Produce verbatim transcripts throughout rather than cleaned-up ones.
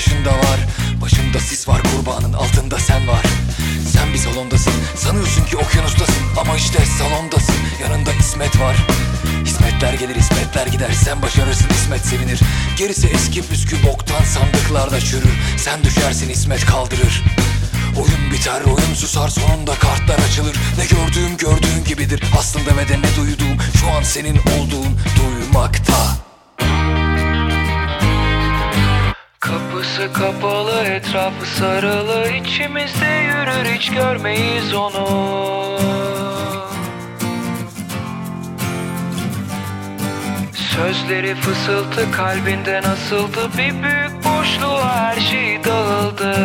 taşında var. Başında sis var, kurbanın altında sen var. Sen bir salondasın, sanıyorsun ki okyanustasın, ama işte salondasın, yanında İsmet var. İsmetler gelir, İsmetler gider, sen başarırsın, İsmet sevinir. Gerisi eski püskü boktan sandıklarda çürür. Sen düşersin, İsmet kaldırır. Oyun biter, oyun susar, sonunda kartlar açılır. Ne gördüğüm gördüğün gibidir aslında, ve de ne duyduğum şu an senin olduğun duymakta. Kapısı kapalı, etrafı sarılı, içimizde yürür, hiç görmeyiz onu. Sözleri fısıltı, kalbinde nasıldı, bir büyük boşluğa her şey dağıldı.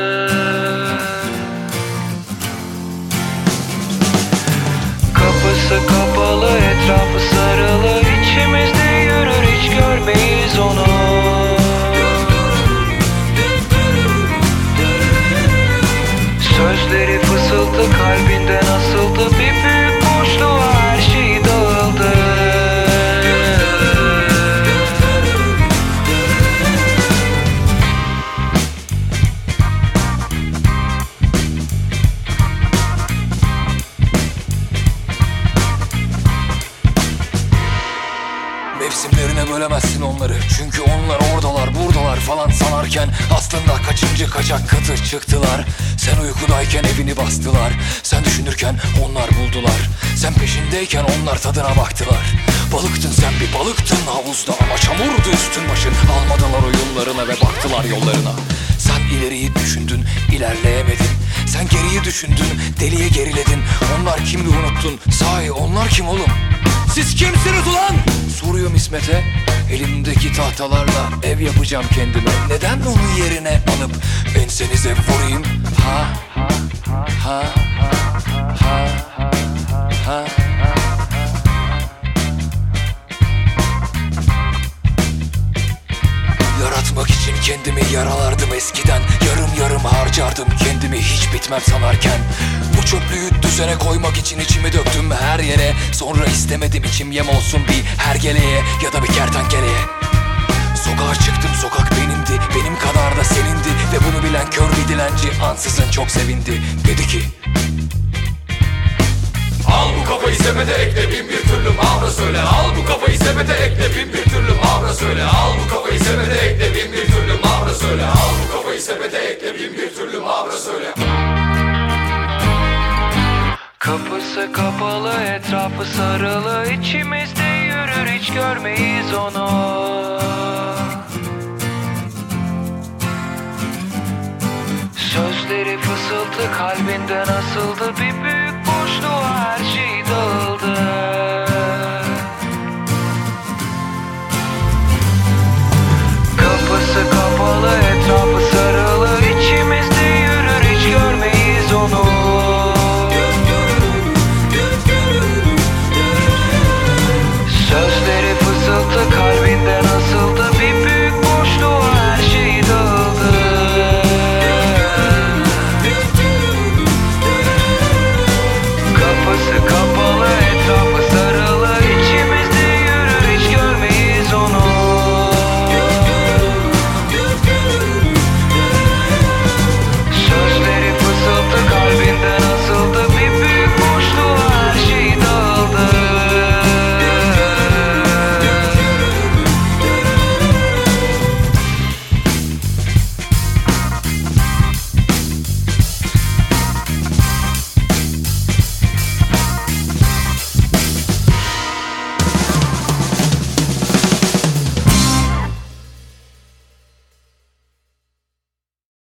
Kapısı kapalı, etrafı sarılı, içimizde yürür, hiç görmeyiz onu. Sözleri fısıltı, kalbinde nasıldı, bir büyük boşluğa her şey dağıldı. Mevsimlerine bölemezsin onları, çünkü onlar oradalar buradalar falan sanarken aslında kaçıncı kaçak katı çıktılar. Sen uykudayken evini bastılar, sen düşünürken onlar buldular. Sen peşindeyken onlar tadına baktılar. Balıktın sen, bir balıktın havuzda, ama çamurdu üstün başın. Almadılar oyunlarına ve baktılar yollarına. Sen ileriyi düşündün, ilerleyemedin. Sen geriyi düşündün, deliye geriledin. Onlar kimdi unuttun, sahi onlar kim oğlum? Siz kimsiniz ulan? Soruyorum İsmet'e. Elimdeki tahtalarla ev yapacağım kendime. Neden onun yerine alıp ensenize vurayım? Ha ha ha ha ha ha. Yaratmak için kendimi yaralardım eskiden. Yarım yarım harcardım kendimi, hiç bitmem sanarken. Bu çöplüğü düzene koymak için içimi döktüm her yere. Sonra istemedim içim yem olsun bir hergeleye ya da bir kertenkeleye. Sokağa çıktım, sokak benimdi, benim kadar da senindi. Ve bunu bilen kör bir dilenci ansızın çok sevindi. Dedi ki: al bu kafayı sepete ekle, bin bir türlü mavra söyle. Al bu kafayı sepete ekle, bin bir türlü mavra söyle. Al bu kafayı sepete ekle, bin bir türlü mavra söyle. Al bu kafayı sepete ekle, bin bir türlü mavra söyle. Kapısı kapalı, etrafı sarılı, içimizde yürür, hiç görmeyiz onu. Sözleri fısıltı, kalbinde nasıldı, bir büyük